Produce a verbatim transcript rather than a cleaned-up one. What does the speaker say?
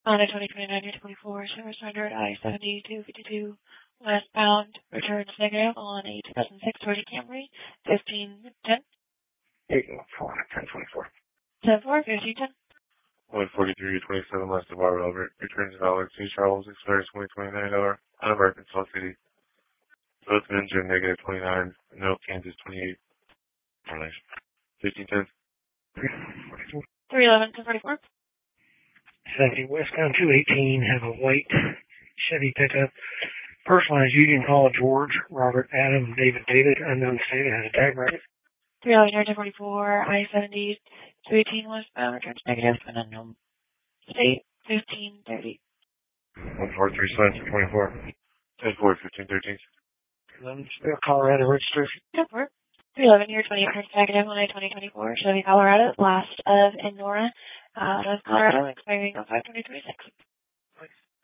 On a twenty twenty-nine to twenty-four, service rendered I seventy two fifty-two westbound, returns negative on a two thousand six Toyota Camry, fifteen ten. eight four, ten twenty-four. ten four, fifteen ten. one forty-three twenty-seven last of our Robert. Returns valid. Saint Charles expires twenty twenty-nine hour. Out of Arkansas City. Both men's are negative twenty-nine. No, Kansas twenty-eight. fifteen ten. three eleven, ten forty-four. seventy westbound two eighteen, have a white Chevy pickup. Personalized Union Hall, George, Robert, Adam, David, David, unknown state, has a tag record. three eleven, ten forty-four, I seventy two eighteen westbound, returns negative, an unknown state, fifteen thirty. one four three seven twenty-four. ten four, fifteen thirteen. eleven, Colorado registration. ten four. three eleven, year twenty, returns negative on a twenty twenty-four, Chevy Colorado, last of Endora, out of Colorado, expiring on five twenty twenty-six.